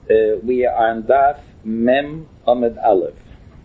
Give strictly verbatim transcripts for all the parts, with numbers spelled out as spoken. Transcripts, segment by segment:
Uh, we are on Daf Mem Amud Aleph.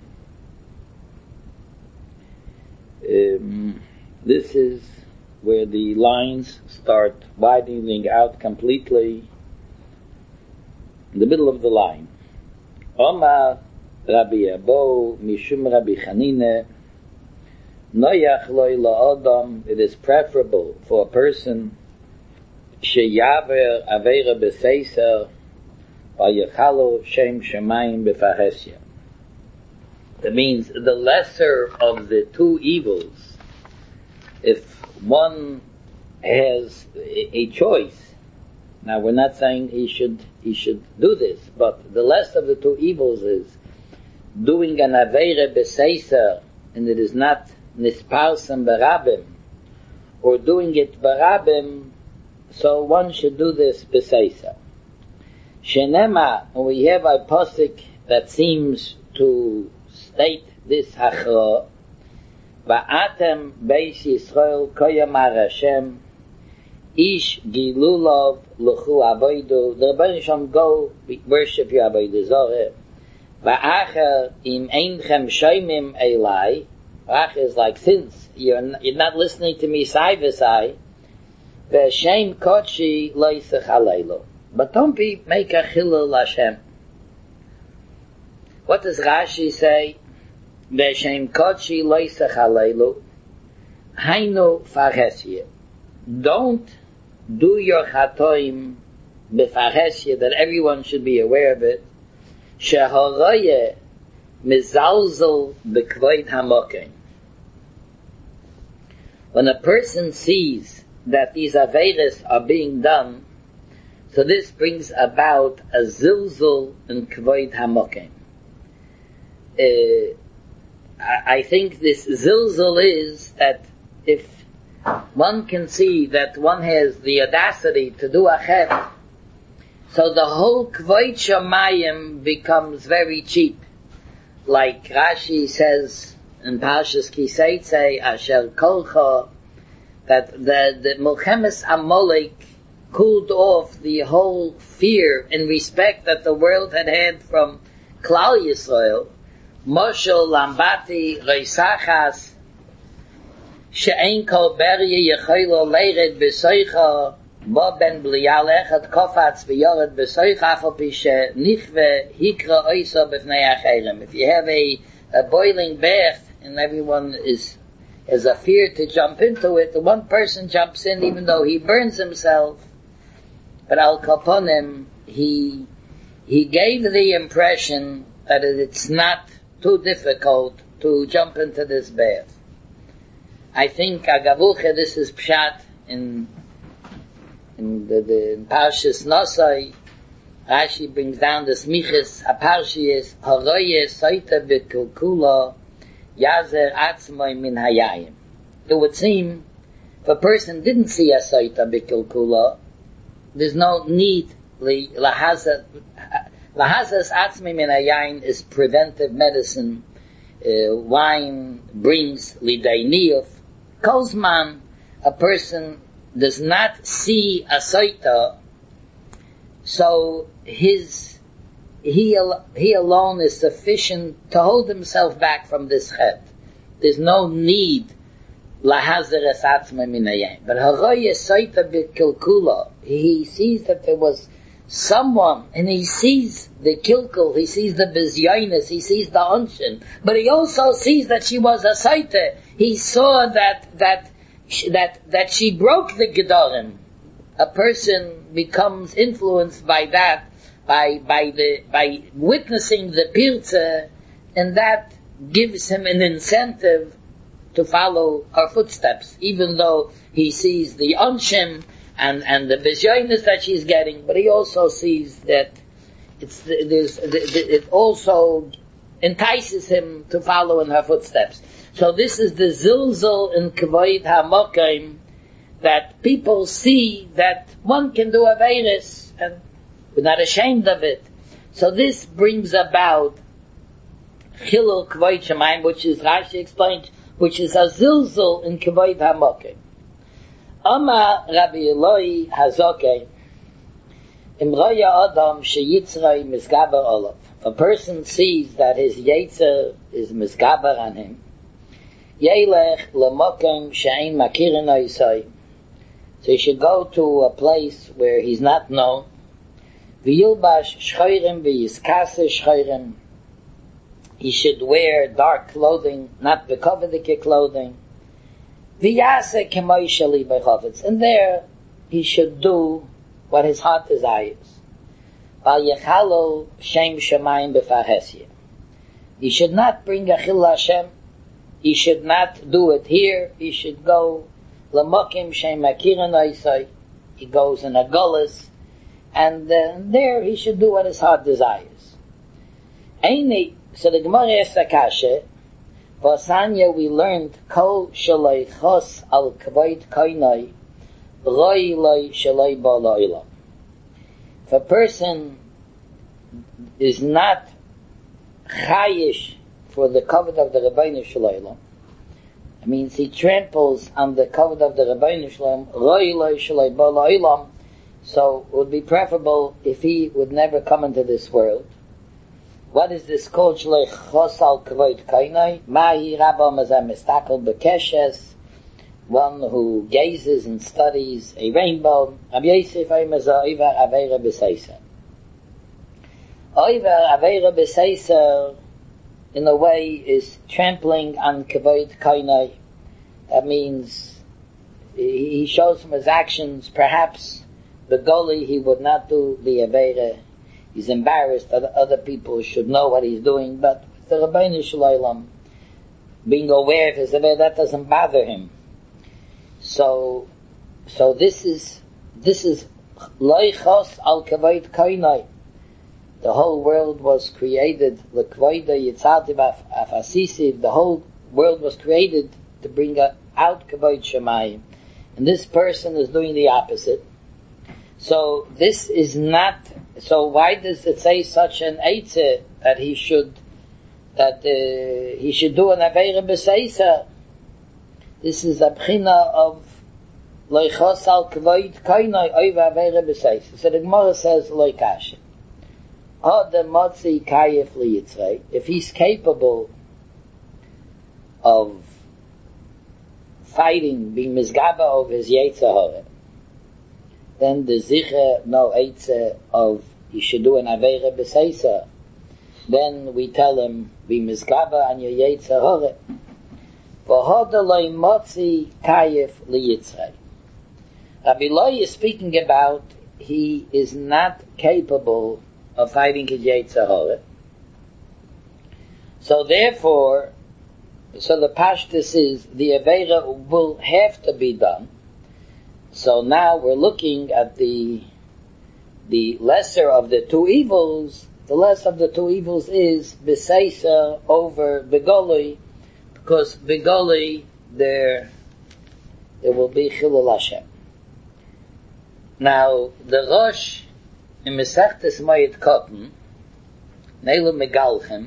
Um, this is where the lines start widening out completely in the middle of the line. Omar Rabbi Abo Mishum Rabbi Chanine Noyach Loi La'odam. It is preferable for a person Sheyaver Aveira B'Seiser Vayechalo Shem Shemayim B'Faresya. That means the lesser of the two evils. If one has a, a choice, now we're not saying he should he should do this, but the less of the two evils is doing an Aveira B'Seiser, and it is not Nisparsam Barabim, or doing it Barabim, so one should do this B'Seiser. Shenema, we have a posik that seems to state this hachra. Va'atem beis Yisrael koyamar Hashem ish gilulov l'chu avoidu. The Rebbeinu Shalom go worship your avodah zorah. Va'acher im einchem shoymim elai. Va'acher is like, since you're you're not listening to me sai v'sai. V'shem kodshi lo yisach aleilu. But don't be make a chilul Hashem. What does Rashi say? V'shem kodshi lo yisach aleilu. Hainu faresye. Don't do your chatoim b'faresye, that everyone should be aware of it. Shehoroye mizalzel b'kvoid hamokim. When a person sees that these aveiros are being done, so this brings about a zilzul in kvoid hamokim. Uh, I, I think this zilzul is that if one can see that one has the audacity to do a chet, so the whole kvoid shamayim becomes very cheap. Like Rashi says in Parshas Kiseitze, Asher Kolcha, that the, the Milchemes Amalek cooled off the whole fear and respect that the world had had from Klal Yisrael. Moshel Lambati Reisachas She'ein kol berye yechaylo leired b'soicha bo ben bliyal echad kofatz v'yored b'soicha afal pishe nichve hikra oisa b'fnei acherem. If you have a, a boiling bath and everyone is has a fear to jump into it, the one person jumps in even though he burns himself. But al kaponim, he he gave the impression that it's not too difficult to jump into this bath. I think agavuche, this is pshat in in the, the in Parshas Nosai. Rashi brings down the smiches haparshiyes haroye soita b'kulkula yazer atzmoi min hayayim. It would seem if a person didn't see a soita b'kulkula, there's no need. Lahazas atzmoi min hayayim is preventive medicine. Uh, wine brings lidainiyuf. Kozman, a person does not see a soita, so his he he alone is sufficient to hold himself back from this chet. There's no need lahazer es atzmai min hayayim. But haroye soita b'kilkula, he sees that there was someone, and he sees the kilkul, he sees the bizyonis, he sees the unshin, but he also sees that she was a soita. He saw that that that that she broke the gedorim. A person becomes influenced by that, by by the by witnessing the pirza, and that gives him an incentive to follow her footsteps, even though he sees the unshim and and the bizyonis that she's getting, but he also sees that it's there's it also entices him to follow in her footsteps. So this is the zilzal in kvoid hamokim, that people see that one can do aveiros and we're not ashamed of it. So this brings about chilul kvoid shamayim, which is Rashi explained, which is a zilzal in kvoid hamokim. Ama Rabbi Eloi Hazokeh, Im Raya Adam sheyitzrei misgaber olav. If a person sees that his yetzer is misgaber on him, Yelech lemokem she'ein makirin oisai. So he should go to a place where he's not known. V'yilbash shchoirim v'yiskase shchoirim. He should wear dark clothing, not bekovedike clothing. V'yase kemoi sheli b'chovetz. And there he should do what his heart desires. Val yechalo shem shemayim b'farhesye. He should not bring a chil Hashem. He should not do it here. He should go Lamokim Shem Makiran Oisai. He goes in a gullus, and uh, there he should do what his heart desires. Eini, so the Gemara asks Akasha, Vasanya we learned Kol Shaloi Chos Al Kavod Koinai Roi Loi Shaloi Ba Lo'ilam. If a person is not chayish for the kavod of the Rabbeinu Shalom, it means he tramples on the kavod of the Rabbeinu Shalom, Roi Loi Shaloi Ba Lo'ilam, so it would be preferable if he would never come into this world. What is this called? Shaloi Chos Al Kavod Koinai Mahi Rabba Mazah Mistakel Bekeshes, one who gazes and studies a rainbow. Rabbi Yosef Oimer Oiver Aveira B'Seisa. Oiver Aveira B'Seisa, in a way, is trampling on Kavod Koinai. That means he shows from his actions, perhaps the goli he would not do the Aveira. He's embarrassed that other people should know what he's doing, but the Rabbeinu Shalom, being aware of his Aveira, that doesn't bother him. So, so this is, this is Loichos al Kavod Koinai. The whole world was created, L'kvoida Yitzartiv Afasisiv, the whole world was created to bring out Kavod Shemayim. And this person is doing the opposite. So this is not, so why does it say such an eitzeh that he should, that uh, he should do an Aveira B'Seisa? This is a bchina of Loichos al Kavod Koinai Oiva Aveira B'Seisa. So the Gemara says Loikash. If he's capable of fighting, being mizgaba of his yetzer hara, then the zicher no eitzer of he should do an aveira b'seisa. Then we tell him be mizgaba on your yetzer hara. V'hoda lo motzi kayef liyitzrei. Rabbi Loi is speaking about he is not capable of fighting his yetzer hara. So therefore, so the pashtus is the aveira will have to be done. So now we're looking at the the lesser of the two evils. The less of the two evils is b'seisa over begoli, because begoli there there will be chilul Hashem. Now the Rosh in Mesechtes Moed Katan, Neilu Megalchem,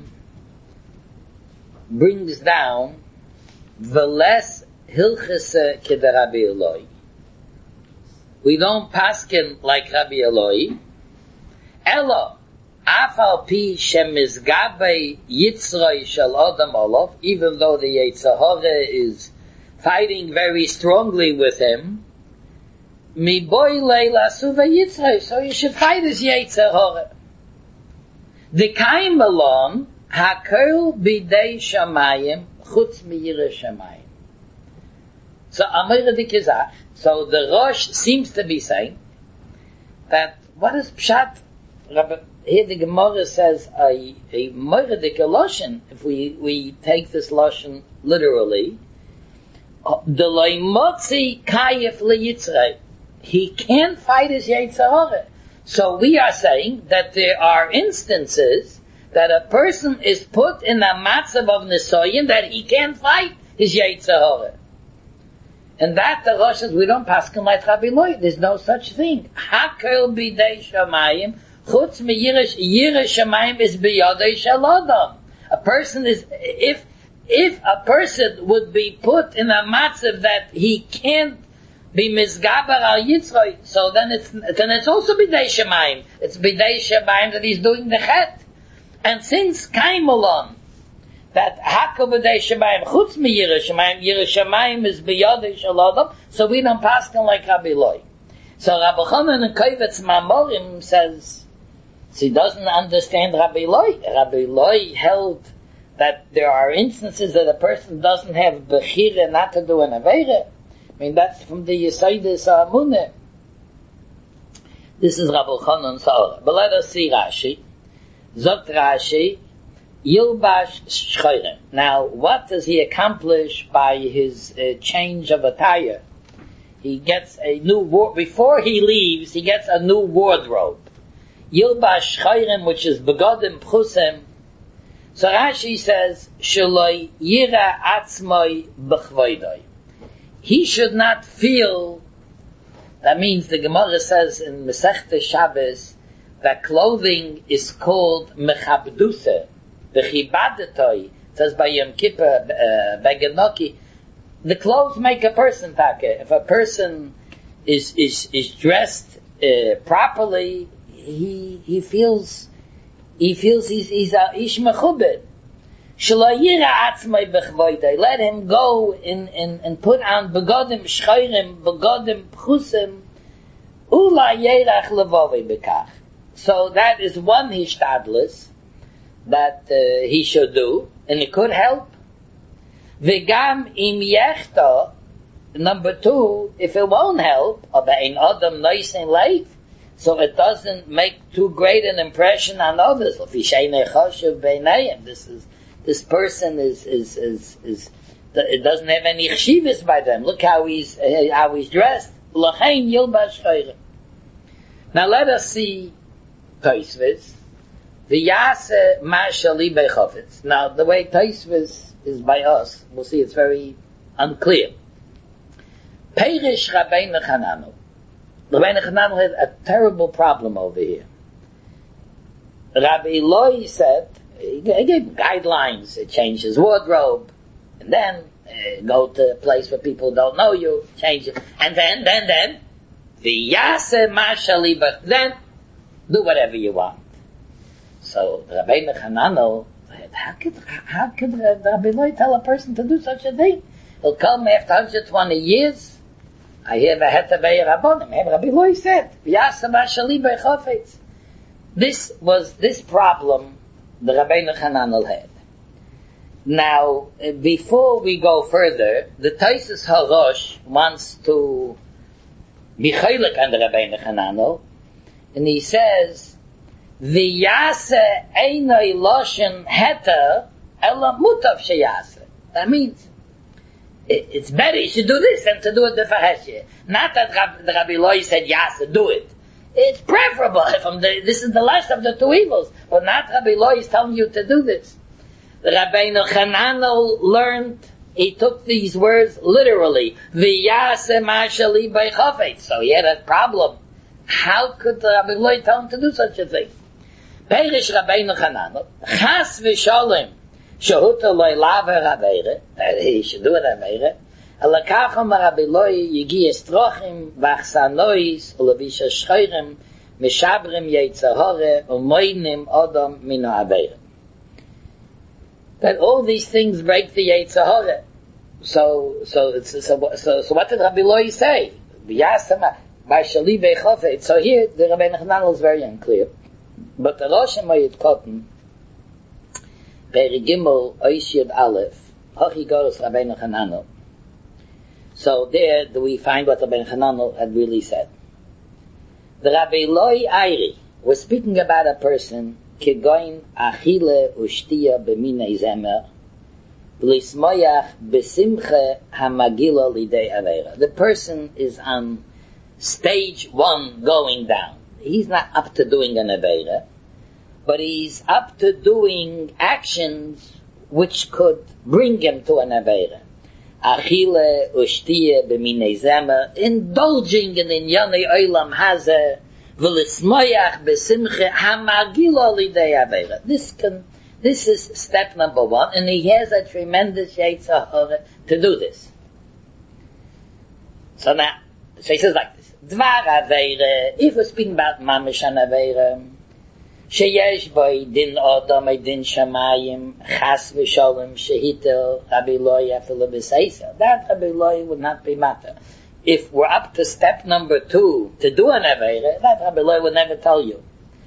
brings down the less hilchese keder Rabbi Eloi. We don't paskin like Rabbi Eloi. Elo, afal pi shemizgabe yitzroi shel adam olav, even though the yetzer hara is fighting very strongly with him, mi boy leila suva yitzroi, so you should fight his yetzer hara. The kaim alon hakol bidei shamayim chutz mi yireh shamayim. So Amir Dikizach, so the Rosh seems to be saying that what is Pshat? Here the Gemara says a a Moiradik Loshen. If we we take this Loshen literally, the Loimotzi Kayef LeYitzrei, he can't fight his Yetzer Hara. So we are saying that there are instances that a person is put in a matzav of Nisoyin that he can't fight his Yetzer Hara. And that the Rosh says, we don't pass him like Rabbi Loi. There's no such thing. Hakel bidei shamayim, chutz mi yireh shamayim is biyadei shel adam. A person is, if, if a person would be put in a matzav that he can't be misgaber al Yitzroy. So then it's then it's also bidei Shemaim. It's bidei Shemaim that he's doing the chet. And since Kaimalon, that Hakel b'dei Shemaim, chutz mi Yireh Shemaim, Yireh Shemaim is b'yodei shel Adam, so we don't pass them like Rabbi Loi. So Rabbi Chanan in Kovetz Mamorim says, he doesn't understand Rabbi Loi. Rabbi Loi held that there are instances that a person doesn't have bechira not to do an aveira. I mean, that's from the Yesodis Amuneh. This is Rabbi Chanan's Torah. But let us see Rashi. Zogt Rashi, Yilbash Shchoirem. Now, what does he accomplish by his uh, change of attire? He gets a new war- before he leaves, he gets a new wardrobe. Yilbash Shchoirem, which is Begodim Pchusim. So Rashi says, Shaloi Yira Atzmoi B'chvoidoi. He should not feel, that means the Gemara says in Masechta Shabbos, that clothing is called mechabduse, bechibadetoi. It says by Yom Kippur, uh, by Genoki, the clothes make a person take. If a person is is is dressed uh, properly, he he feels he feels he's he's a ish mechubed. Let him go in, in, and put on begodim shchayrim, begodim pchusim, ula yerach levavi bekach. So that is one hishtadlis that uh, he should do, and it could help. V'gam im yechta, number two, if it won't help, aber ein adam nice and light, so it doesn't make too great an impression on others. This is this person is is is is it doesn't have any chshivas by them. Look how he's uh, how he's dressed. L'chein yilbash shayrim. Now let us see Tosfos. V'yase ma'shali bechofetz. Now the way Tosfos is by us, we'll see it's very unclear. Perish Rabbeinu Chananel. Rabbeinu Chananel had a terrible problem over here. Rabbi Loi said, he gave guidelines, change his wardrobe, and then uh, go to a place where people don't know you, change it, and then, then, then, v'yase ma'shali bechofetz, then, do whatever you want. So Rabbeinu Chananel, how could how could Rabbi Loi tell a person to do such a thing? He'll come after one hundred twenty years. I hear the Hetabei Rabbonim. Rabbi Loi said, "V'yasa ma'shali bechofetz." This was this problem the Rabbeinu Chananel had. Now, before we go further, the Tosfos Harosh wants to be chaylik on the Rabbeinu Chananel. And he says, V'yase einoi loshen heter ela mutav sheyase. That means, it, it's better you should do this than to do it the faheshye. Not that Rab, the Rabbi Loi said, yase, do it. It's preferable. From the, this is the last of the two evils. But not Rabbi Loi is telling you to do this. The Rabbeinu Chananel learned, he took these words literally. V'yase ma'shali bechofetz. So he had a problem. How could Rabbi Loi tell him to do such a thing? Perish Rabbeinu Chananel, chas v'sholem, shehuta loy laver aveire, he should do an aveire, alakachom Rabbi Loi yigi estrochim, v'achsanois, ulevisha shchoirem, mishabrim yitzahore, umoinim odom mino aveire. That all these things break the yitzahore. So, so, it's, so, so, so what did Rabbi Loi say? V'yasama, B'shali bechofetz. So here, the Rabbeinu Chananel is very unclear. But the Rosh Hamayit Kotten, Peri Gimel, Oish Yud Aleph, Hochi Goros Rabbeinu Chananel. So there do we find what Rabbeinu Chananel had really said. The Rabbi Loi Airi was speaking about a person, Kegoin Achile Ushtiya B'minei Zemer, B'lismoyach B'simche Hamagila Lidei Aveira. The person is on stage one going down. He's not up to doing an Aveira, but he's up to doing actions which could bring him to an Aveira. Achile ushtiye b'minei zemer, indulging in inyane olam hazeh, v'lismoyach b'simche hamagila lidei Aveira. This can, this is step number one, and he has a tremendous yetzer hara to do this. So now, So he says like this. Dvar Aveire, if we're speaking about Mamish and Aveire, Sheyesh boy din Adam din Shamayim, Chas v'Sholem, Shehitel, Rabbi Loi Efele B'Seisa. That Rabbi Loi would not be matter. If we're up to step number two, to do an Aveire, that Rabbi Loi would never tell you.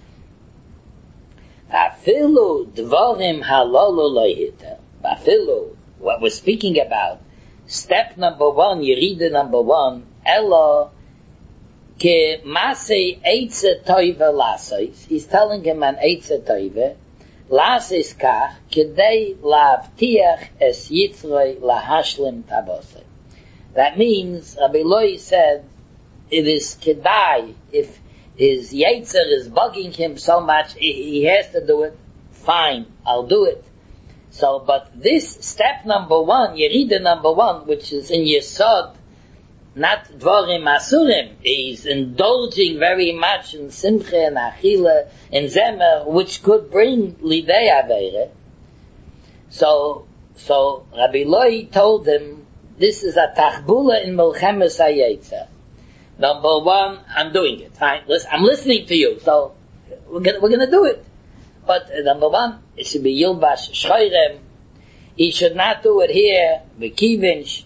Afilu Dvorim Halolu Lohitel. Afilu, what we're speaking about, step number one, Yerida number one, Elo, Ke Masei Eitze Toive Lasois. He's telling him an Eitze Toive. Lasois Kach, Kedei Lavtiach Es Yitzroi Lahashlim Tabose. That means, Rabbi Loi said, it is Kedai, if his Yetzer is bugging him so much, he has to do it, fine, I'll do it. So, but this step number one, Yerida number one, which is in Yesod, not Dvorim Asurim, he's indulging very much in Simcha and Achila and Zemer, which could bring Lidei Aveire. So, so Rabbi Loi told him, this is a Tachbula in Melchemes HaYetzer. Number one, I'm doing it. Fine, listen, I'm listening to you, so we're gonna, we're gonna do it. But uh, number one, it should be Yilbash Shchoirem. He should not do it here. V'kivin,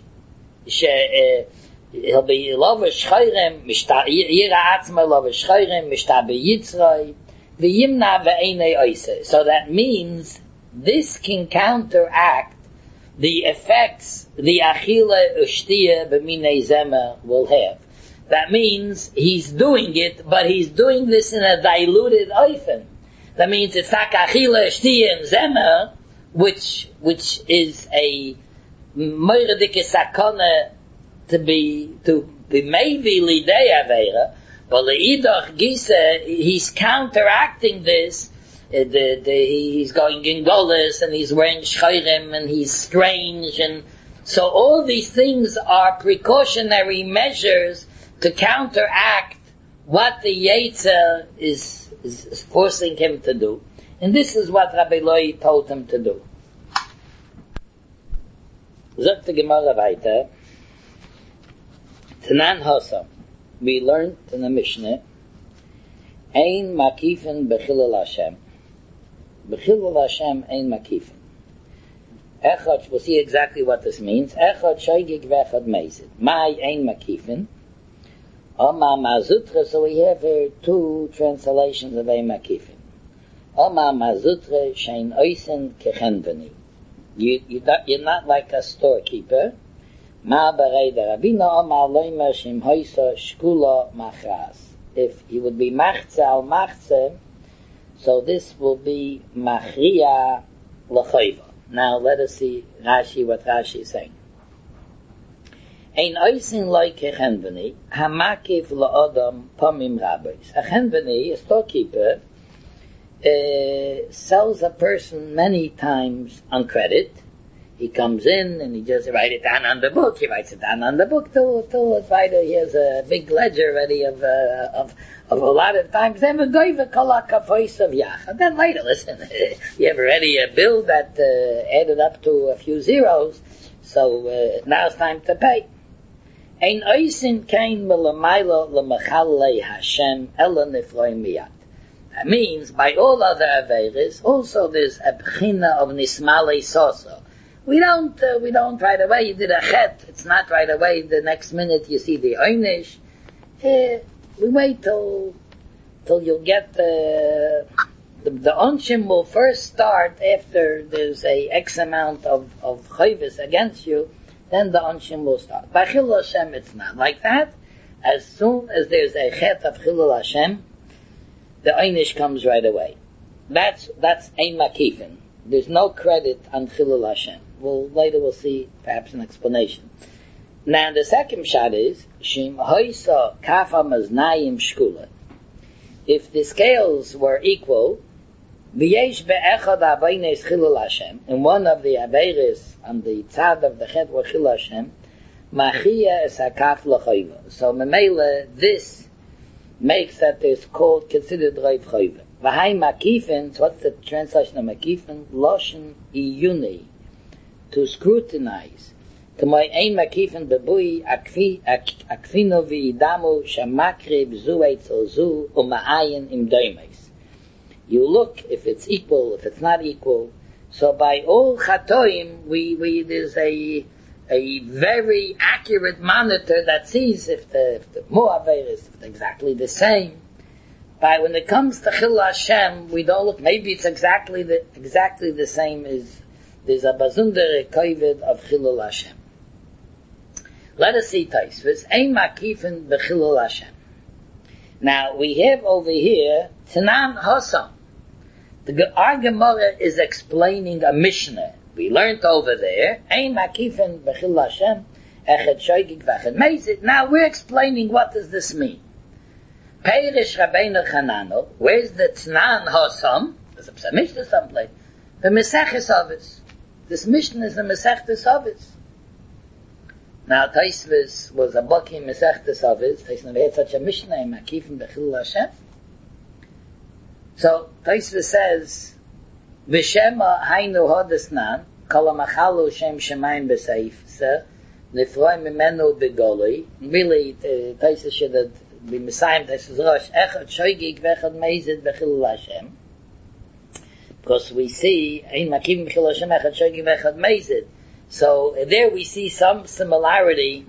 he'll be Lovish Shchoirem, Yira Atzma Lovish Shchoirem, Mishtabe Yitzroi, V'yimna V'einei Oise. So that means this can counteract the effects the Achila Ushtiya B'minei Zemer will have. That means he's doing it, but he's doing this in a diluted oifen. That means it's not Achila, Shtiya, and Zemer, which, which is a Meiradike Sakona to be, to be maybe Lidei Aveira, but Le'idach Gisa, he's counteracting this, uh, the, the, he's going in Golis, and he's wearing Shchoirem, and he's strange, and so all these things are precautionary measures to counteract what the Yetzer is, is, is forcing him to do. And this is what Rabbi Loi told him to do. Sagt the Gemara weiter, Tanan Hossa, we learned in the Mishnah, Ein Makifen Bechilul Hashem. Bechilul Hashem Ein Makifen. Echad, we'll see exactly what this means. Echad Shoigig Vechad Mezid. Mai Ein Makifen. Oma Mazutra, so we have here two translations of Ein Makifen. Oma Mazutra Shein Oisen Kechenveni. You, you, you're not like a storekeeper. Ma Barei Rabina Oma Loimer Shim Hoisa Shkula Machras. If he would be Machze al Machze, so this will be Machria L'choiva. Now let us see Rashi, what Rashi is saying. Ein oisin loy kechenveni, hamakif la'odam pomim rabbis. A chenveni, a storekeeper, uh, sells a person many times on credit. He comes in and he just writes it down on the book. He writes it down on the book till, till it's right. He has a big ledger ready of, uh, of, of a lot of times. Then we go to kolaka voice of yach. And then later, listen, you have already a bill that, uh, added up to a few zeros. So, uh, now it's time to pay. Ein oisin kein melamayla lemachalei Hashem ela nifroi miyat. That means, by all other aveiros, also there's a bchina of nismalei soso. We don't, uh, we don't right away, you did a chet, it's not right away, the next minute you see the oynish. Uh, we wait till, till you'll get the, the, the onshim will first start after there's a X amount of, of chayvis against you, then the onshim will start. By Chilul Hashem, it's not like that. As soon as there's a chet of Chilul Hashem, the oynish comes right away. That's, that's ein makifin. There's no credit on Chilul Hashem. Well, later we'll see perhaps an explanation. Now the second shot is, Shim hoisa kafa maznayim shkula. If the scales were equal, v'yesh be'echad avaynes Chilul Hashem, and one of the aveiros on the tzad of the chet were Chilul Hashem, machia es hakaf l'choiva. So memela, this makes that it's called, considered reiv choiva. V'hai makifin, so what's the translation of makifin? Loshen iyuni, to scrutinize. K'moy ein makifen bebui akfi akfino v'idamu shamakrib zu eitzel zu uma'ayin im doimes. You look if it's equal, if it's not equal. So by all chatoim, we, we, there's a, a very accurate monitor that sees if the, if the mu'aver is exactly the same. But when it comes to Chil Hashem, we don't look, maybe it's exactly the, exactly the same as, there's a bazundere kovid of Chil Hashem. Let us see Taisvis, ein makifen b'Chil Hashem. Now, we have over here, Tanan Hossam. The our Gemara is explaining a Mishnah. We learned over there, ein makifen b'Chil Hashem, echad shoygig v'echad meizit. Now we're explaining what does this mean. Peirish Rabbeinu Chananel, where's the Tanan Hossam? There's a Mishnah someplace. The Meseches Avos. This Mishnah is the Meseches Avos. Now Taisvis was a Baki in Meseches Avos. Taisvis never had such a Mishnah, ein makifen b'Chil Hashem. So Taisvis says, V'shema hainu hodesnan, kol ha'machalu shem shemayim b'seifse, nifroi mimenu b'goloi. Really, Taisvis should have been Messiah, Taisvis Rosh, echad shoygig v'echad meizid b'Chil Hashem. Because we see, ein makifen b'Chil Hashem, echad shoygig v'echad meizid. So there we see some similarity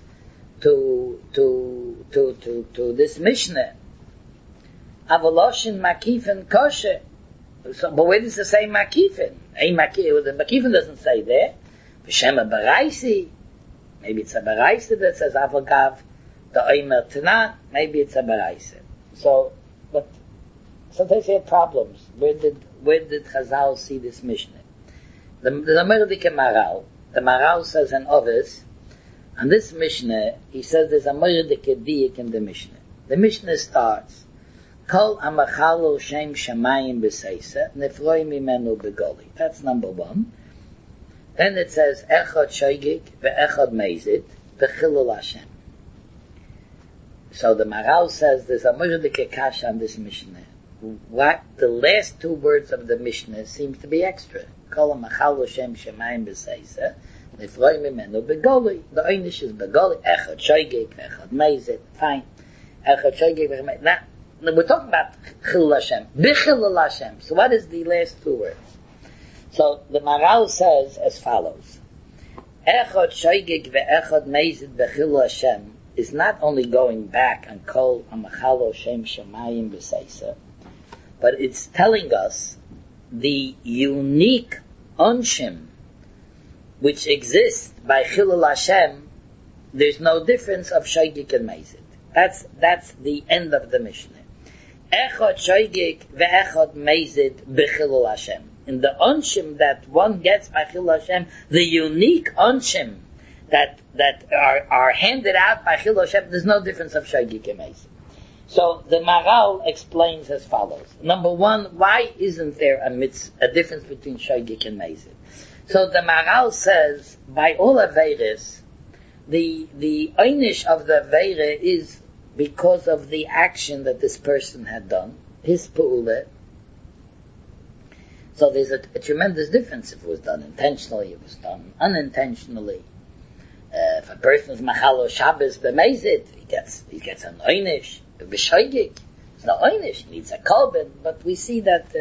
to, to, to, to, to this Mishnah. Avaloshin makifen kosher. So, but where does it say makifen? Ein makifen, the makifen doesn't say there. V'shema baraisi. Maybe it's a baraisi that says avagav the oimer tanan. Maybe it's a baraisi. So, but sometimes they have problems. Where did where did Chazal see this Mishnah? The the Merdike Maral. The Maral says in others, and this Mishnah, he says there's a Merdike diik in the Mishnah. The Mishnah starts, Kol ha'machalu shem shamayim b'seisa, nefroi mimenu b'goli. That's number one. Then it says, Echad shoygig ve'echad meizid b'chilul Hashem. So the Maral says there's a Merdike kasha on this Mishnah. What the last two words of the Mishnah seems to be extra. Kol ha'machalu shem shamayim b'seisa, nefroi mimenu b'goli. The Einish is b'goli. Echad shoygig ve'echad meizid. Fine. Echad shoygig ve'echad meizid. Now, we're talking about Chil Hashem, B'Chil Hashem. So what is the last two words? So the Maral says as follows: Echad shoygig ve'echad meizid b'Chil Hashem is not only going back on Kol ha'machalo shem shemayim b'seisa, but it's telling us the unique onshim which exists by Chil Hashem. There's no difference of shoygig and meizid. That's that's the end of the Mishnah. Echad shoygig ve'echad meizid b'Chil Hashem. In the onshim that one gets by Chil Hashem, the unique onshim that that are are handed out by Chil Hashem, there's no difference of shoygig and meizid. So the Maral explains as follows: number one, why isn't there a mitz, a difference between shoygig and meizid? So the Maral says by all aveiros, the the einish of the aveira is because of the action that this person had done, his pu'uleh. So there's a, a tremendous difference if it was done intentionally, if it was done unintentionally. Uh, if a person is machalo Shabbos b'meizid, he gets he gets an einish. B'shoygig, it's not einish, he needs a korban. But we see that.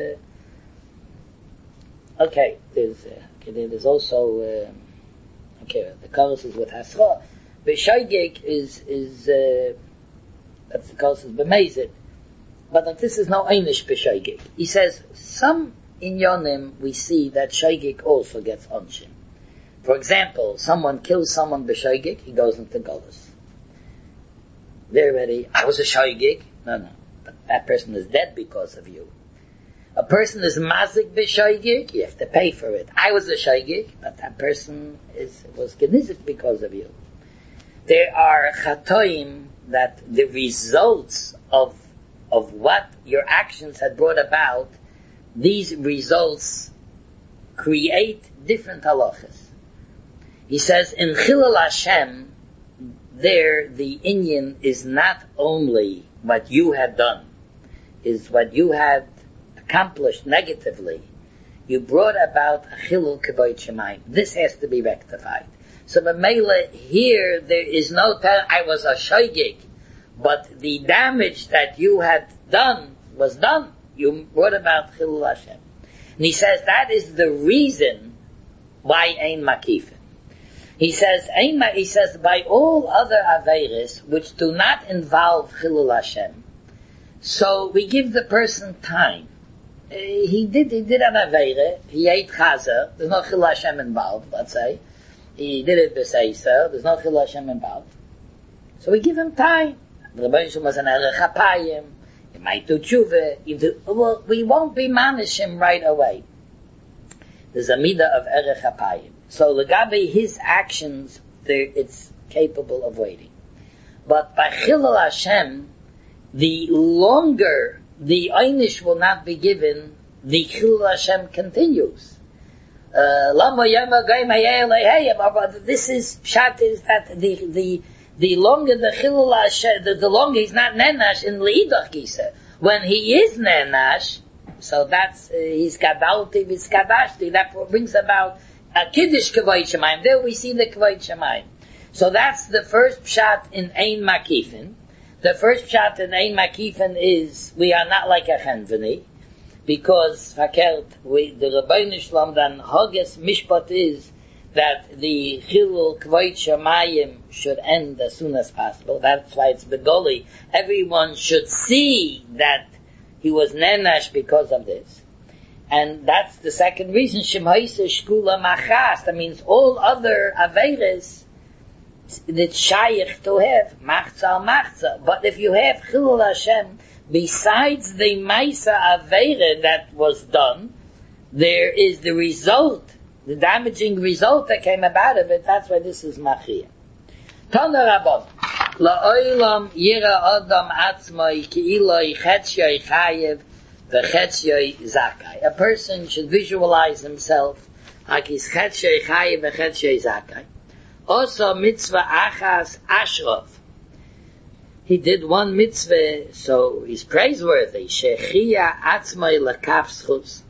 Uh, okay, there's uh, okay, there's also uh, okay. The chorus is with hasra. B'shoygig is is. Uh, That's the cause of b'meizid. But that this is no einish b'shoygig. He says, some in Yonim we see that shoygig also gets onshim. For example, someone kills someone b'shoygig, he goes into golus. They're ready, I was a shoygig. No, no. But that person is dead because of you. A person is mazik b'shoygig, you have to pay for it. I was a shoygig, but that person is was genizik because of you. There are chatoim that the results of of what your actions had brought about, these results create different halachas. He says in Chilul Hashem, there the inyan is not only what you had done, is what you had accomplished negatively. You brought about a chilul kavod shemayim. This has to be rectified. So the Mela here, there is no time, I was a shoygig, but the damage that you had done was done. You brought about Chilul Hashem. And he says that is the reason why Ein Makifin. He says, Ein, he says, by all other Aveiris, which do not involve Chilul Hashem, so we give the person time. Uh, he did, he did an Aveira, he ate Chazer, there's no Chilul Hashem involved, let's say. He did it b'seiser, there's no Chilul Hashem involved. So we give him time. The Rebbeinu Shalom was an Erech HaPayim, he might do tshuva, well, we won't be manish him right away. There's a midah of Erech HaPayim. So legabe his actions, it's capable of waiting. But by Chilul Hashem, the longer the einish will not be given, the Chilul Hashem continues. Lama yama gaima yele. This is pshat is that the the the longer the Chilul Hashem, the, the longer he's not nenash in leidach gisa. When he is nenash, so that's uh, he's gadalti, he's kadashti. That brings about a kiddush kavod shemayim. There we see the kavod shemayim. So that's the first pshat in Ein Makifin. The first pshat in Ein Makifin is we are not like a chenveni, because fakert we the Rebbeinu Shalom then Hages Mishpat is that the Chilul Kavod Shemayim should end as soon as possible. That's why it's begoli. Everyone should see that he was nenash because of this. And that's the second reason. Shemhaisa Shkula Machas. That means all other Aveires that's shaykh to have Machza al Machza. But if you have Chilul Hashem, besides the Maisa Aveire that was done, there is the result, the damaging result that came about of it. That's why this is Machia. Tana Rabban. La'olam yira adam atzmai ki'iloi chetshoi chayev v'chetshoi zakai. A person should visualize himself like he's chetshoi chayev v'chetshoi zakai. Also mitzvah achas ashrov. He did one mitzvah, so he's praiseworthy. Shechia atzmai lakaf schutz.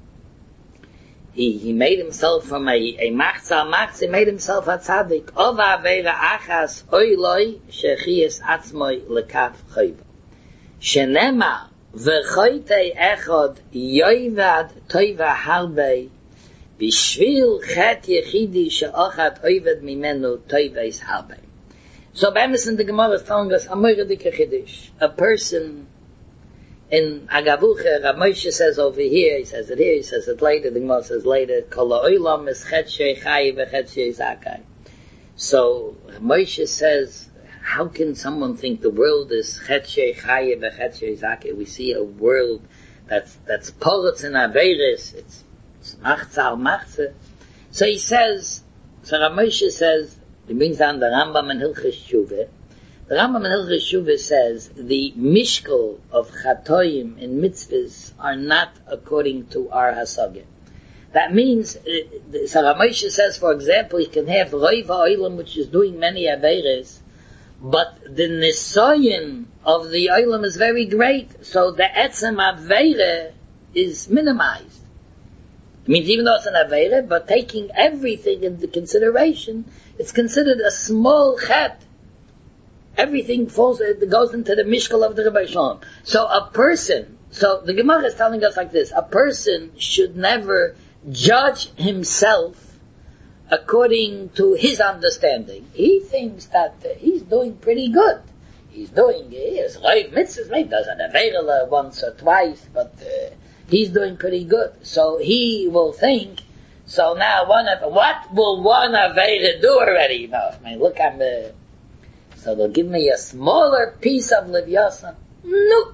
He, he made himself from a, a machza machza, he made himself a tzaddik. Ova aveira achas oiloi shechias atzmoi lekaf chayva. Shenema v'choytei echod yoivad toiva halbei bishvil chet yechidi she'ochat oivad mimenu toiveis halbei. So Bemis in the Gemara is telling us, a person in Agavucha, Rav Moshe says over here, he says it here, he says it later, the Gemara says later, Kol ha'olam es chet she'chai v'chet she'zakai. So Rav Moshe says, how can someone think the world is chet she'chai v'chet she'zakai? We see a world that's that's poritz in Averis, it's, it's machza al machza. So he says, so Rav Moshe says, he brings down the Rambam and Hilchos Shuvah. The Rambam in Hilchos Shuvah says the mishkal of chatoim in mitzvahs are not according to our hasagah. That means, so Rav Moshe says, for example, you can have roiv ha'olam, which is doing many averes, but the nisayin of the olam is very great, so the etzem avere is minimized. It means even though it's an avere, but taking everything into consideration, it's considered a small chet. Everything falls, it goes into the mishkal of the Rebbe Shalom. So a person, so the Gemara is telling us like this, a person should never judge himself according to his understanding. He thinks that uh, he's doing pretty good. He's doing, he is right mitzvahs, maybe does an avera once or twice, but uh, he's doing pretty good. So he will think, so now one of, what will one avera do already? You know, I mean, look, I'm uh, so they'll give me a smaller piece of Leviathan. No,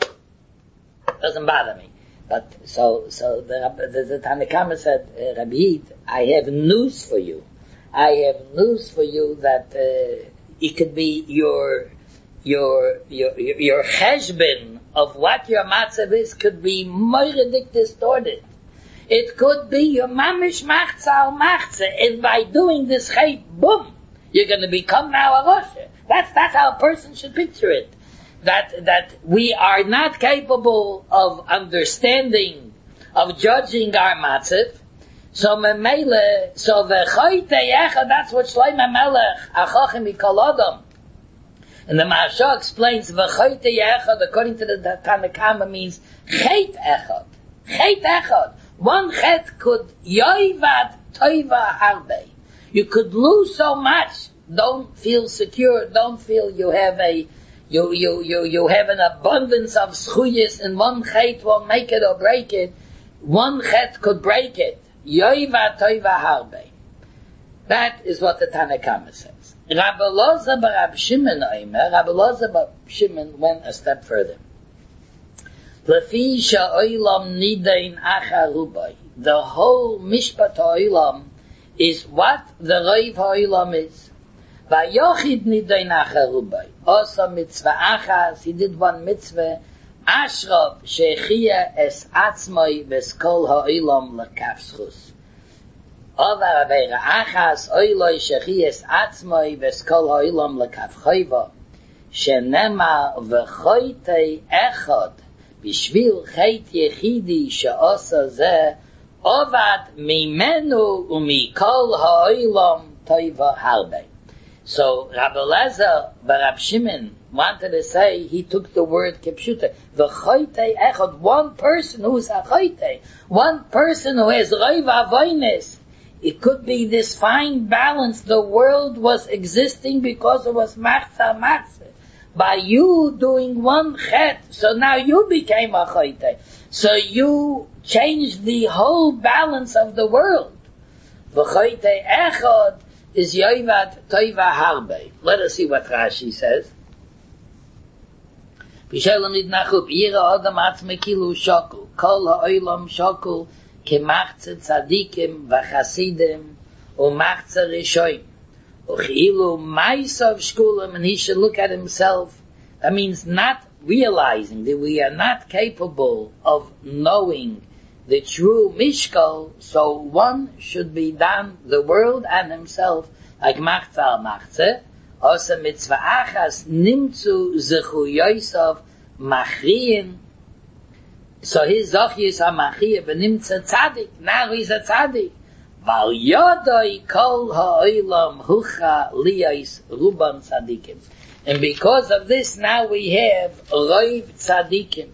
doesn't bother me. But so so the the, the Tanakhama said, uh, Rabbi Yid, I have news for you. I have news for you that uh, it could be your your your your, your cheshbon of what your matzav is could be moiridik distorted. It could be your mamish machza al machza, and by doing this chayt, boom, you're going to become now a Rosh. That's that's how a person should picture it. That that we are not capable of understanding, of judging our matzav. So Memele, so V'choite Echad, that's what Shlomo Melech, Achachim Mikol Adam. And the Maharsha explains V'choite Echad, according to the Tanakama, means Chet Echad. Chet Echad. One chet could yoivad toiva harbe. You could lose so much. Don't feel secure. Don't feel you have a you you you you have an abundance of schuyas, and one chet will make it or break it. One chet could break it. Yoivad toiva harbe. That is what the Tanakama says. Rabbi Loza bar Rab Shimon Omer. Rabbi Loza bar Shimon went a step further. The whole Mishpat HaOlam is what the Reiv HaOlam is. Vayochid nidain acharubai. Also mitzvah achas, he did one mitzvah. Ashrav shechia es atzmai veskol HaOlam lekaf schus. Ovar avera achas oiloi shechia es atzmai veskol HaOlam lekaf chayva. Shenema v'choitei echad. Bishvil chet yechidi she'osa zeh ovad mimenu umikol ha'olam toiva harbe. So Rabbi Elazar bar Rab Shimon wanted to say, he took the word kipshuta, v'choitei echad, one person who is a choitei, one person who has reiv avoynes. It could be this fine balance. The world was existing because it was machza machza. By you doing one chet, so now you became a chayte. So you changed the whole balance of the world. V'chayte echad is yoivad toiva harbe. Let us see what Rashi says. B'shelom nidnachup, yira adam atzme kilu shokul, kol ha'olam shokul, kemachze tzadikim v'chasidim, u'machze rishoim. Uchilu maisav shkulam, and he should look at himself. That means not realizing that we are not capable of knowing the true mishkal, so one should be done the world and himself like machza al machze. Also mitzvah achas nimtzu zechu yosav machriin. So his zachiyus ha-machriya v'nimtza tzadik. Now he's a tzadik. Val yodai kol ha'olam hucha liyais ruban tzadikim. And because of this, now we have Reiv Tzadikim.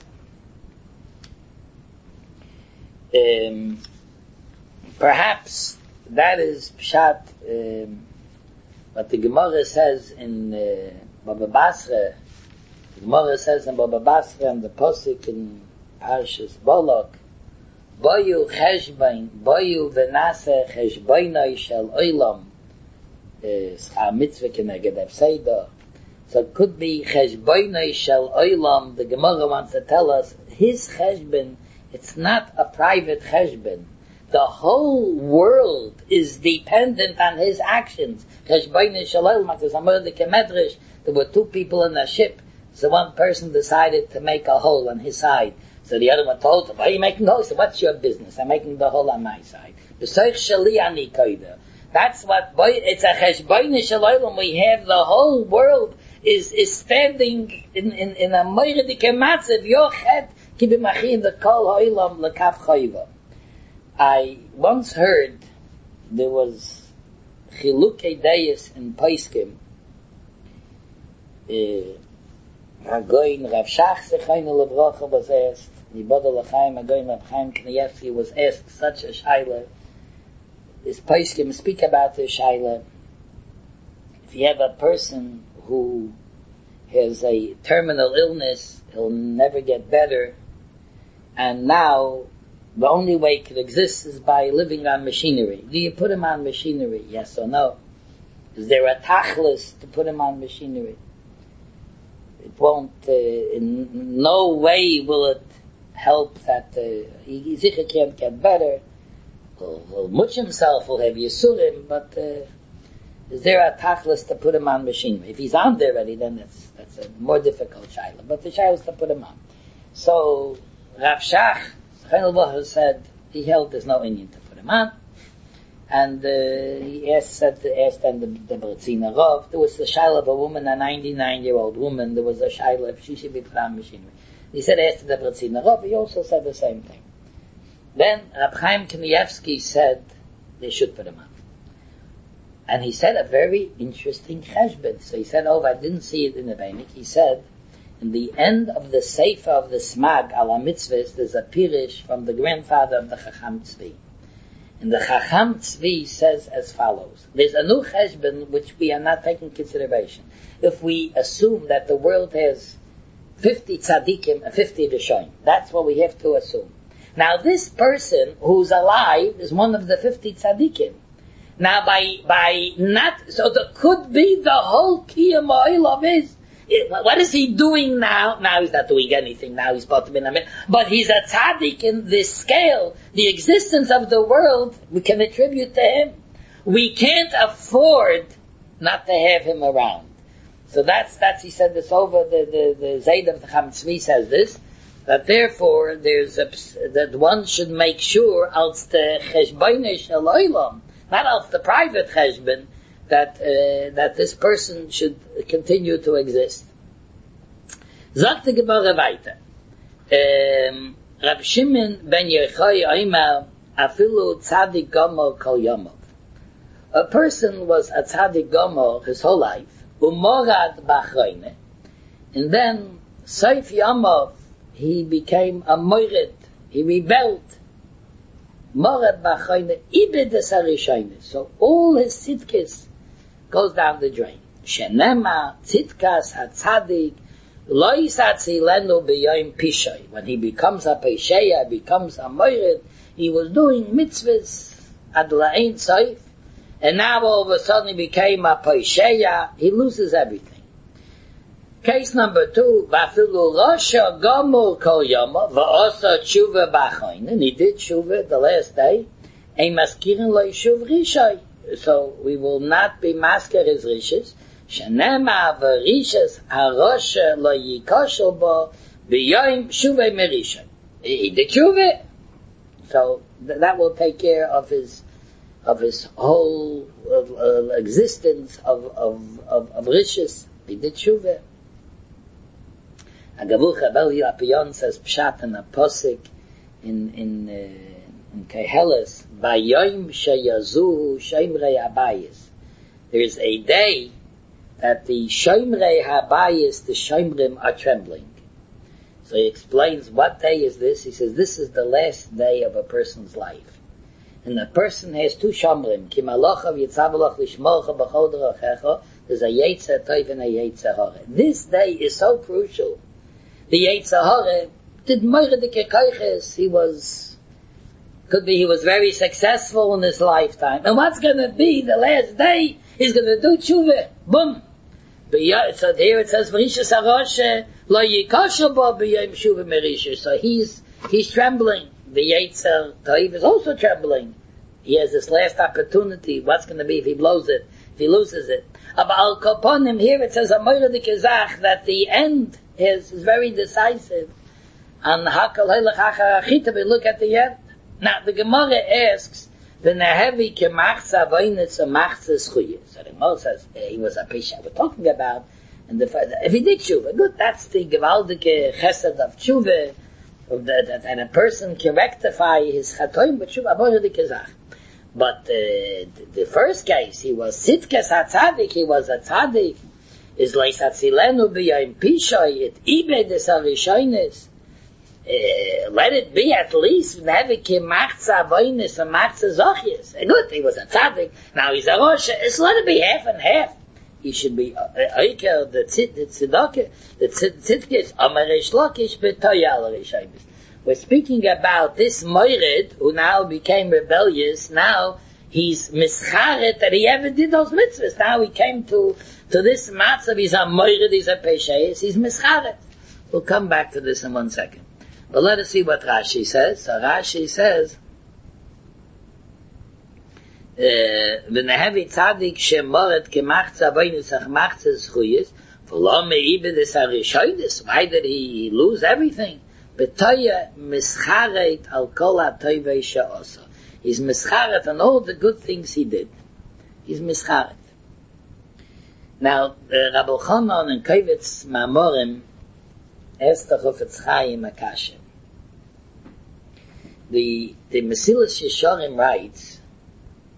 Um, perhaps that is Pshat, um, what the Gemara says in uh, Baba Basra. The Gemara says in Baba Basra and the Posik in Parshas Bolok, Boyu cheshbain, boyu v'naseh cheshbainai shel oilam, schar mitzvah keneged efseidah. So it could be cheshbainai shel oilam. The Gemara wants to tell us his cheshbon, it's not a private cheshbon. The whole world is dependent on his actions. Cheshbainai shel oilam, there's a murder kemedrash. There were two people in a ship. So one person decided to make a hole on his side. So the other one told him, why are you making the hole? So what's your business? I'm making the hole on my side. That's what, it's a cheshbainai shel oilam. We have the whole world is, is standing in, in, in a moiredik matzav, yochet, kibimachim, the kol ha'olam lekaf chayva. I once heard there was chilukei deis in Paiskim. Hagoyin Rav Shach Zechaynu Levracha was asked, Yibodel L'chaim, Hagoyin Rav Chaim Kanievsky was asked such a shaila. This Paiskim speak about this shaila. If you have a person who has a terminal illness, he'll never get better, and now the only way he could exist is by living on machinery. Do you put him on machinery? Yes or no? Is there a tachlis to put him on machinery? It won't, uh, in no way will it help that uh, he sicher can't get better. He'll, he'll much himself, he'll have yisurim, but uh, is there a tachlis to put him on machinery? If he's on there already, then that's that's a more difficult shayla. But the shayla is to put him on. So Rav Shach Chainel said he held there's no Indian to put him on, and uh, he asked said asked then the the Beretzina Rav. There was the shayla of a woman, a ninety-nine year old woman. There was a shayla if she should be put on machinery. He said asked the Beretzina Rav. He also said the same thing. Then Rab Chaim Kanievsky said they should put him up. And he said a very interesting cheshbon. So he said, oh, I didn't see it in the Beinik. He said, in the end of the Sefer of the Smag, Ala Mitzvahs, there's a Pirish from the grandfather of the Chacham Tzvi. And the Chacham Tzvi says as follows. There's a new cheshbon which we are not taking consideration. If we assume that the world has fifty tzaddikim and fifty rishonim, that's what we have to assume. Now this person who's alive is one of the fifty tzaddikim. Now by, by not, so there could be the whole kiyum of his. What is he doing now? Now he's not doing anything. Now he's supposed to be in a minute. But he's a tzaddik in this scale. The existence of the world, we can attribute to him. We can't afford not to have him around. So that's, that's, he said this over, the, the, the Zayd of the Chacham Tzvi says this, that therefore there's a, that one should make sure, als the cheshbonish shel olam, not als the private cheshbon, that uh, that this person should continue to exist. Sagt die Gemara weiter. Um, Rav Shimon ben Yochai Omer, afilu tzadik gomor kol yomov. A person was a tzadik gomor his whole life, umorad b'achroine, and then Soif Yomov he became a moired, he rebelled. Morad b'achroine ibed es harishonis. So all his tzidkis goes down the drain. Shenema tzidkas hatzadik lo yisatzi lenu b'yoyim pishay. When he becomes a pesheya, becomes a moired, he was doing mitzvahs ad la'ein soif, and now all of a sudden he became a pesheya, he loses everything. Case number two, vafilu rosha gomur kol yoma va'osa tshuva b'achroine, and he did tshuva the last day, ein maskirin lo yishuv rishay. So we will not be masker his rishes. Shenema v'rishes harosha lo yikoshel bo b'yoyim shuvei merisha. He did tshuva, so th- that will take care of his of his whole uh, uh, existence of of of, of rishes. He did tshuva. Agavuch Abel Yapion says pshat and a posik in in. Uh, in Keheles, Bayoim Sheyazu Shemrei Habayis. There's a day that the Shemrei Habayis, the Shemrim, are trembling. So he explains what day is this. He says this is the last day of a person's life. And the person has two Shemrim. Ki malochav yitzavalach lishmorcha b'chol derachecha. There's a Yetzer Tov and a Yetzer Hara. This day is so crucial. The Yetzer Hara did moiredike koiches. He was Could be he was very successful in his lifetime. And what's going to be the last day? He's going to do tshuva. Boom. So here it says, V'rishas haroshe lo yikosher bo b'yom shuva merisha. So he's, he's trembling. The Yetzer Tov is also trembling. He has this last opportunity. What's going to be if he blows it? If he loses it? But al koponim, here it says, that the end is, is very decisive. And hakal helech achar achita, we look at the end. Now, the Gemara asks, the Nehevi kemachza voinitz and machza schuyah. So the Gemara says, eh, he was a pesha. We're talking about, and the, if he did tshuva, good, that's the gewaldige chesed of tshuva, of the, that, and a person can rectify his chatoim, but tshuva, aboyre kezach. But uh, the, the first case, he was sitkes hatzadik, he was a tzadik, is leis hatzilenu b'yayim pishay, it ibed es harishonis. Uh, let it be at least Nevikim Machza Voinis and Machza Zochias. Good, he was a tzaddik. Now he's a Rosh. It's let it be half and half. He should be Eiker, the Tzedakah, the Tzidkis, Amarish Lakish, B'toyal Rishonis. We're speaking about this Moired, who now became rebellious. Now he's mischaret that he ever did those mitzvahs. Now he came to, to this matzav. He's a Moired, he's a Pesheis, he's mischaret. We'll come back to this in one second. But let us see what Rashi says. So Rashi says, "V'nehevi tzadik shemoret kemachza voinus ach machza zchuyis v'lo meibed es harishonis." Why did he lose everything? B'toya mischaret al kol ha'tovei she'osa. He's mischaret on all the good things he did. He's mischaret. Now, uh, Rabbi Chanan and Kovitz Mamorim asked the Chofetz Chaim a kasha. The the Mesilas Yesharim writes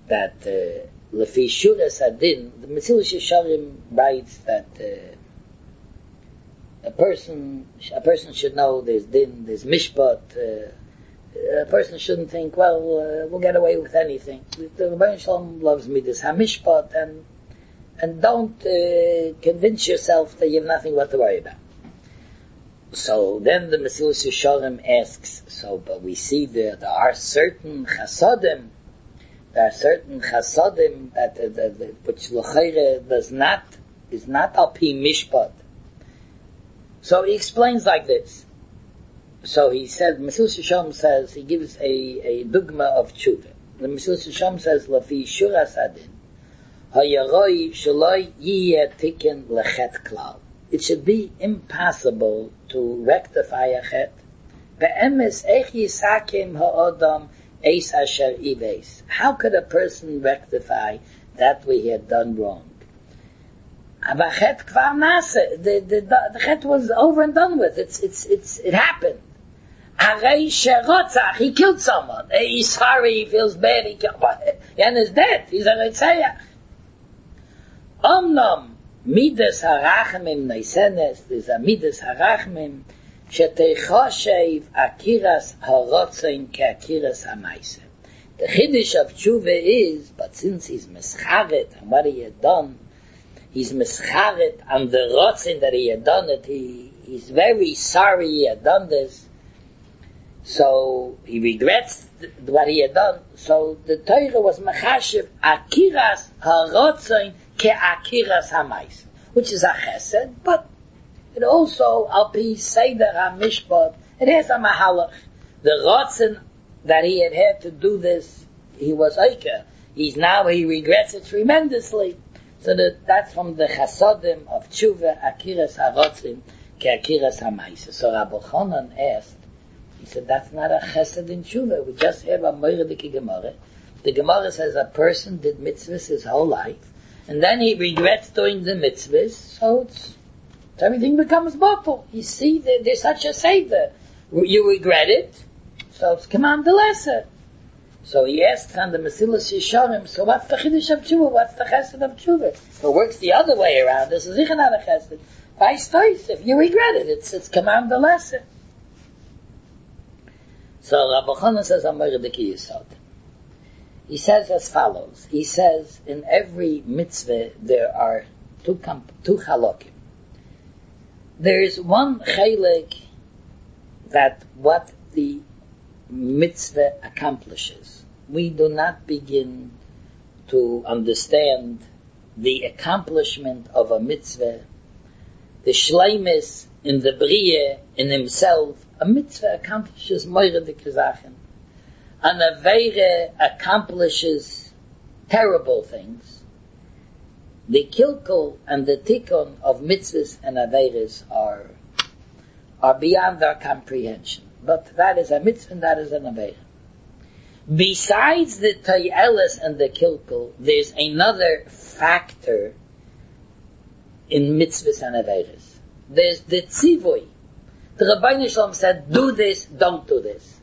that uh, Lefi Shuras Adin, the Mesilas Yesharim writes that uh, a person a person should know there's din, there's mishpat. Uh, a person shouldn't think, well, uh, we'll get away with anything. The Rebbeinu Shalom loves me this hamishpat, and and don't uh, convince yourself that you have nothing what to worry about. So then the Mesilas Yesharim asks, so but we see there there are certain chasadim, there are certain chasadim that, that, that, that which l'chayre does not is not al pi mishpat. So he explains like this. So he said, Mesilas Yesharim says, he gives a, a dogma of tshuva. The Mesilas Yesharim says, Lafi Shuras Adin, Hayaroi Shaloi Yiyeh Tiken Lechet Klal. It should be impossible to rectify a chet. Be'emes Ech Yisakim Ha'odam Eis Asher Ives. How could a person rectify that we had done wrong? Aber chet kvar nase. The, the, the chet was over and done with. It's, it's, it's, it happened. Arei sherotzach, he killed someone. He's sorry, he feels bad, he killed, but Yen is dead. He's a Retzayach. Omnom, midas harachmim neisenes, there's a midas harachmim, sheteichoshev akiras harotzein ke akiras hamaise. The chiddush of tshuva is, but since he's mischaret, and what he had done, he's mischaret on the rotzin that he had done it, he, he's very sorry he had done this, so he regrets th- what he had done. So the Torah was mechashiv akiras harotzain ke akiras hamais, which is a chesed, but it also al pi seder hamishpat, it has a mahalach. The rotzin that he had had to do this, he was oiker. He's now he regrets it tremendously. So that that's from the chasodim of tshuva akiras harotzin ke akiras hamais. So Rabbi Chanan asked. He said, that's not a chesed in tshuva. We just have a moiredike Gemara. The Gemara says a person did mitzvahs his whole life, and then he regrets doing the mitzvahs, so it's, everything becomes bottle. You see, there, there's such a seder. You regret it, so it's command the lesser. So he asks on the Mesilas Yesharim, so what's the chiddush of tshuva? What's the chesed of tshuva? If it works the other way around, this is not a chesed. Vice versa, if you regret it, it's, it's command the lesser. So Rabbi Chanan says, Amoridiki Yisod. He says as follows. He says, in every mitzvah there are two, comp- two halakim. There is one chalik that what the mitzvah accomplishes. We do not begin to understand the accomplishment of a mitzvah, the shleimus in the bria, in himself. A mitzvah accomplishes moiredik zachen. An aveire accomplishes terrible things. The kilkel and the tikkun of mitzvahs and aveires are are beyond our comprehension. But that is a mitzvah and that is an aveire. Besides the tayeles and the kilkel, there's another factor in mitzvahs and aveires. There's the tzivui. The Rebbeinu Shalom said, do this, don't do this.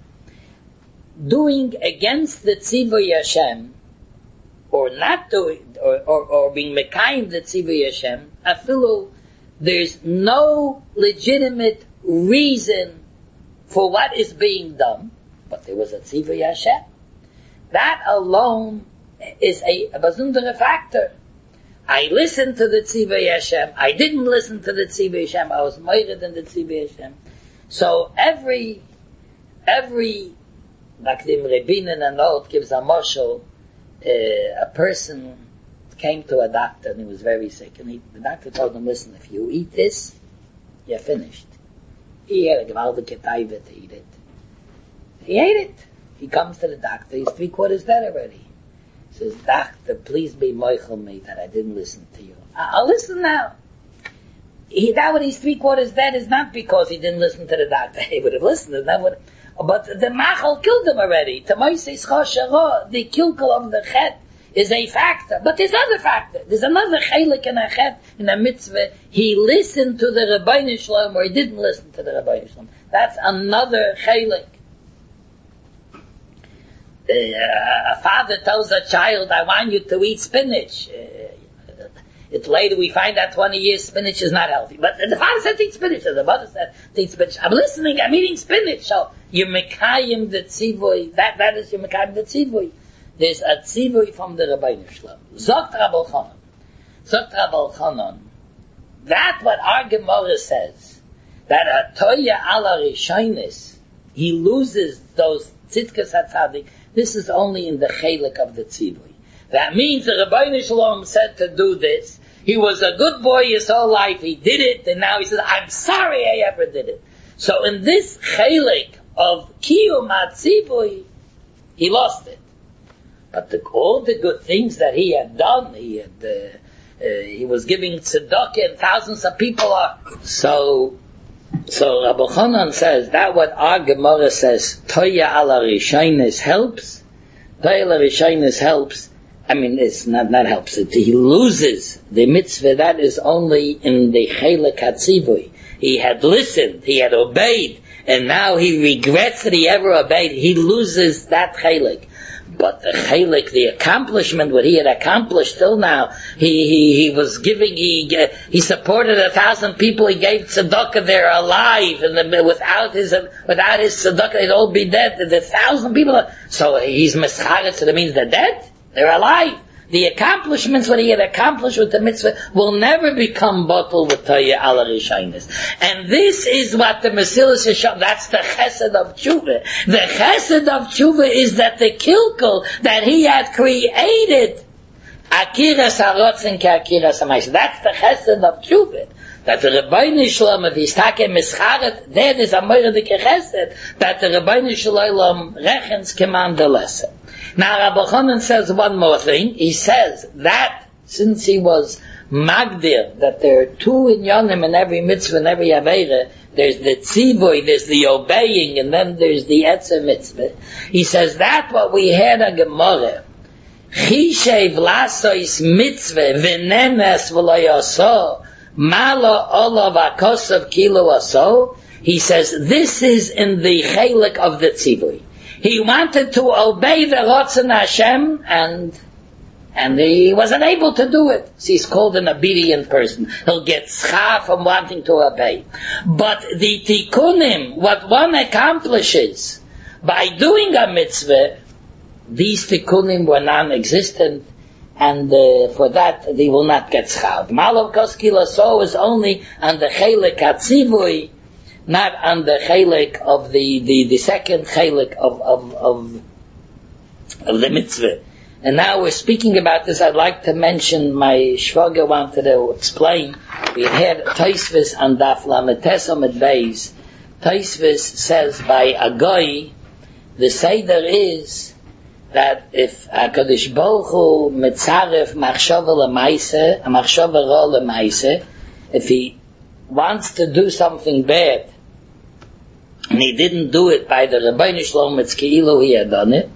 Doing against the Tzivui Hashem, or not doing, or, or, or being mekayim the Tzivui Hashem, afilu, there's no legitimate reason for what is being done, but there was a Tzivui Hashem. That alone is a, a besondere factor. I listened to the Tzivui Hashem. I didn't listen to the Tzivui Hashem. I was moired in the Tzivui Hashem. So every, every, like the Rebbeinu and all, gives a mashal. Uh, a person came to a doctor and he was very sick, and he, the doctor told him, listen, if you eat this, you're finished. He had a gewaldige taiva to eat it. He ate it. He comes to the doctor, he's three quarters dead already. He says, doctor, please be moichel me that I didn't listen to you. I'll listen now. He, that when he's three quarters dead is not because he didn't listen to the doctor. He would have listened. That would, but the machal killed him already. The kilkel of the chet is a factor. But there's another factor. There's another chelik in a chet, in a mitzvah. He listened to the Rebbeinu Shalom, or he didn't listen to the Rebbeinu Shalom. That's another chelik. a father tells a child, I want you to eat spinach. Uh, it later we find out twenty years spinach is not healthy. But the father said to eat spinach, and the mother said to eat spinach. I'm listening, I'm eating spinach. So you mekayim the tzivui, that, that is you mekayim the tzivui. There's a tzivui from the Rabbeinu Shalom. Zogt Rabbi Chanan. Zogt Rabbi Chanan. That what our Gemara says, that a toya ala rishonis, he loses those tzidkas hatzadik. This is only in the chelik of the tzivui. That means the Rabbeinu Shalom said to do this. He was a good boy his whole life. He did it, and now he says, I'm sorry I ever did it. So in this chelik of kiyum hatzivui, he lost it. But the, all the good things that he had done, he had, uh, uh, he was giving tzedakah, and thousands of people are. So, so Rabbi Chanan says that what our Gemara says, Toya ala Rishonis helps. Toya ala Rishonis helps. I mean, it's not not helps. It, he loses the mitzvah. That is only in the Chelek HaTzivui. He had listened, he had obeyed, and now he regrets that he ever obeyed. He loses that Chelek. But the chelik, the accomplishment, what he had accomplished till now, he he, he was giving, he he supported a thousand people, he gave tzedakah, they're alive, and the, without his without his tzedakah, they'd all be dead. The thousand people, so he's mescharet, so that means they're dead? They're alive. The accomplishments, what he had accomplished with the mitzvah, will never become bottled with Toya ala Rishonis. And this is what the Mesilas Yesharim, that's the chesed of tshuva. The chesed of tshuva is that the kilkel that he had created, akiras harotzen ke akiras hamayis. That's the chesed of tshuva. That the Rabbeinu Shalom, if he's taken mischaret, that is a moiradike chesed, that the Rabbeinu Shalom rechens command the lesson. Now Rabbi Chanan says one more thing. He says that since he was magdir, that there are two inyanim in every mitzvah and every aveira, there's the tzivui, there's the obeying, and then there's the etzer mitzvah. He says that what we had a Gemara, chishev lasois mitzvah v'nemes v'lo yaso malo olav akosav kilo aso. He says this is in the chelik of the tzivui. He wanted to obey the Ratzon Hashem, and and he wasn't able to do it. So he's called an obedient person. He'll get schar from wanting to obey. But the tikkunim, what one accomplishes by doing a mitzvah, these tikkunim were non-existent, and uh, for that they will not get schar. Malav koskila so is only on the chelik hatzivui, not on the chelik of the, the, the second chelik of, of, of, of the mitzvah. And now we're speaking about this. I'd like to mention, my shvaga wanted to explain. We had Taisvis on Daf Lametes Amud Beis. Taisvis says by a goy, the seder is that if HaKadosh Baruch Hu mitzaref machshava l'maise, a machshava ra l'maise, if he wants to do something bad, and he didn't do it by the Rabbeinu Shalom, it's keilu he had done it,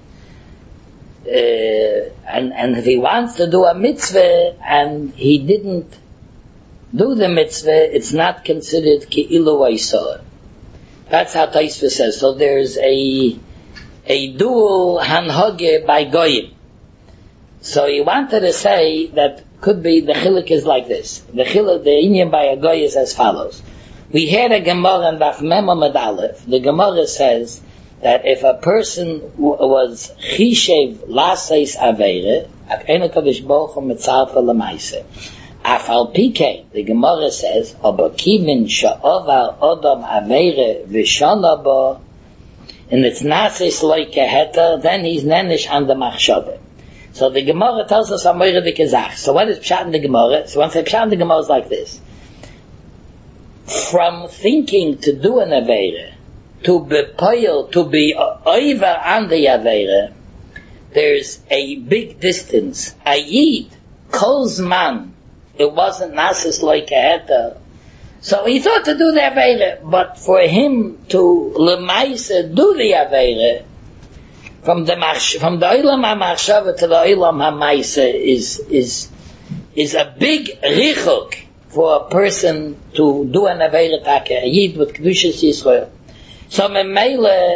uh, and, and if he wants to do a mitzvah, and he didn't do the mitzvah, it's not considered keilu aisor. That's how Taisva says. So there's a a dual hanhage by goyim. So he wanted to say that could be the chiluk is like this. The chiluk, the inyan by a goy is as follows. We had a Gemara in Daf Mem Amud Aleph. The Gemara says that if a person w- was chishev laseis aveire, akena kadosh baruch hu mitzarfa lemaise. Afal pike, the Gemara says, obakimin sha'ovar odom aveire v'shana bo, and it's naseis loike heter, then he's nenish on the machshava. So the Gemara tells us a moiradike zach. So what is pshat in the Gemara? So once I pshat in the Gemara is like this. From thinking to do an aveira, to be poil, to be over on the aveira, there's a big distance. A yid, kol's man, it wasn't nasis like a heta. So he thought to do the aveira, but for him to lemaisa do the aveira, from the marsh, from the olam ha-machshava to the olam ha-maisa is is is a big richuk for a person to do an aveira take a yid with kedushas Yisrael. So memele,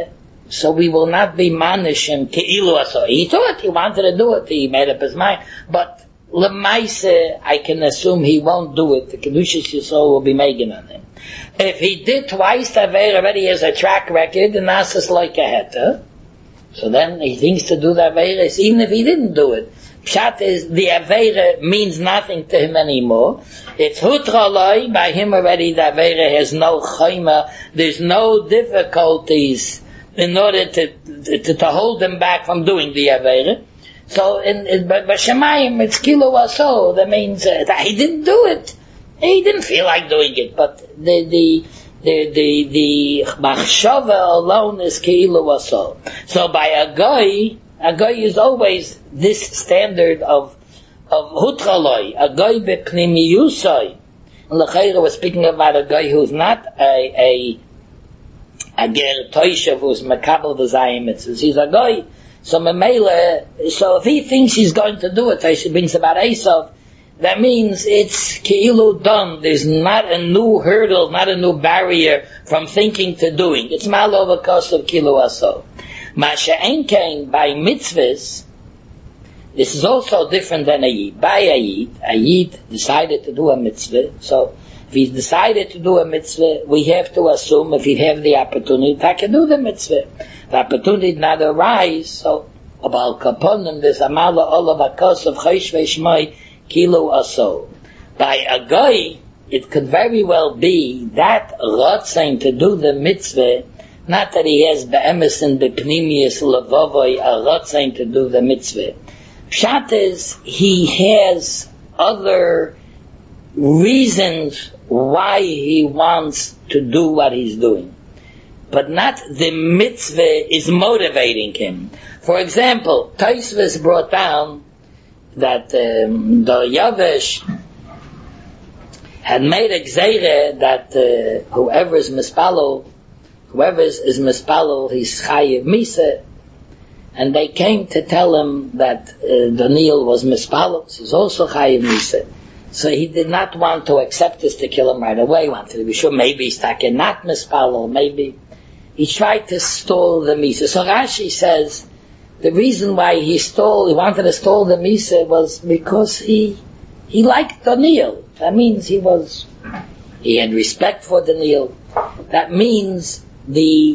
so we will not be manishim ke'ilu aso. He thought he wanted to do it, he made up his mind, but lemaise, I can assume he won't do it. The Kedushas Yisrael will be making on him. If he did twice the Aveira, already has a track record, and that's just like a heta. So then he thinks to do the Aveira, even if he didn't do it. Pshat is, the Aveira means nothing to him anymore. It's hutraloi, by him already the Aveira has no chayma, there's no difficulties in order to, to, to hold him back from doing the Aveira. So in, in Bashamayim, it's kilo aso, that means uh, that he didn't do it. He didn't feel like doing it, but the, the, the, the, the machshava alone is kilo aso. So by a guy, a guy is always this standard of of hutraloi, a guy bepnimiyusai. L'chayra was speaking about a guy who's not a a a ger toishav who's makabel v'zayim mitzvahs. He's a guy. So memela. So if he thinks he's going to do it, Tosha brings about Esav. That means it's keilu done. There's not a new hurdle, not a new barrier from thinking to doing. It's mal over cost of keilu aso. Masha enkein by mitzvahs. This is also different than a yid. By a yid, a yid decided to do a mitzvah. So if he decided to do a mitzvah, we have to assume if he have the opportunity, he can do the mitzvah. The opportunity did not arise. So about kaponim, there's a mala olav akos of chaysh ve'shmai kilo aso. By a guy, it could very well be that rotzain to do the mitzvah. Not that he has be'emes and be'pnimius levovoi a rotzain to do the mitzvah. Pshat is, he has other reasons why he wants to do what he's doing. But not the mitzvah is motivating him. For example, Taisvus brought down that um, the Yavesh had made a gzeire that uh, whoever is mispalo, whoever is, is mispalo, he's chayiv misa. And they came to tell him that uh, Daniel was mispalos. He's also chayiv misa. So he did not want to accept this to kill him right away. He wanted to be sure maybe he's taken not mispalo. Maybe he tried to stall the misa. So Rashi says the reason why he stole, he wanted to stall the misa was because he he liked Daniel. That means he was he had respect for Daniel. That means the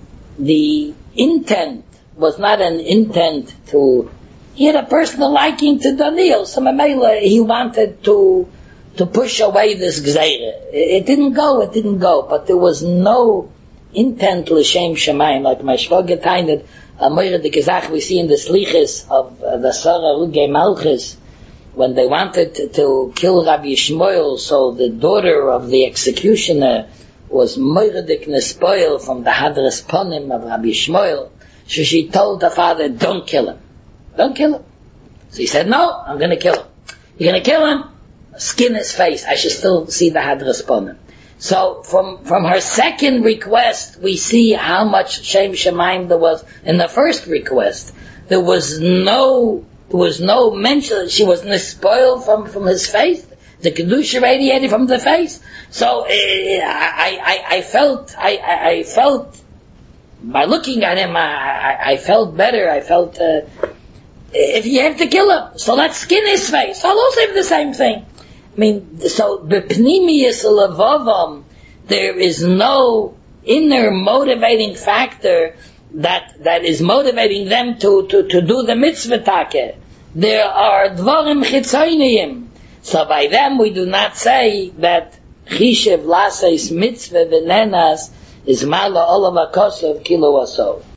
the intent was not an intent to, he had a personal liking to Daniel, so Mamela, he wanted to to push away this gzeire. It didn't go, it didn't go, but there was no intent l'shem shemayim, like my shvaga tained, a moire de gezach we see in the slichis of uh, the Sarah Ruge Malchus, when they wanted to, to kill Rabbi Yishmael, so the daughter of the executioner was moire de knespoil from the Hadras Ponim of Rabbi Yishmael. So she told the father, don't kill him. Don't kill him. So he said, no, I'm going to kill him. You're going to kill him? Skin his face. I should still see the Hadras Ponim. So from, from her second request, we see how much Shem Shemaim there was in the first request. There was no, there was no mention, she wasn't spoiled from, from his face. The Kedusha radiated from the face. So, uh, I, I, I felt, I, I, I felt, by looking at him, I, I, I felt better. I felt, uh, if you have to kill him, so let's skin his face. I'll also have the same thing. I mean, so, b'pnimius levavam, there is no inner motivating factor that, that is motivating them to, to, to do the mitzvah take. There are dvarim chitzoniyim. So by them we do not say that chishev laseis mitzvah v'nenas is mala olav akosov kilo aso.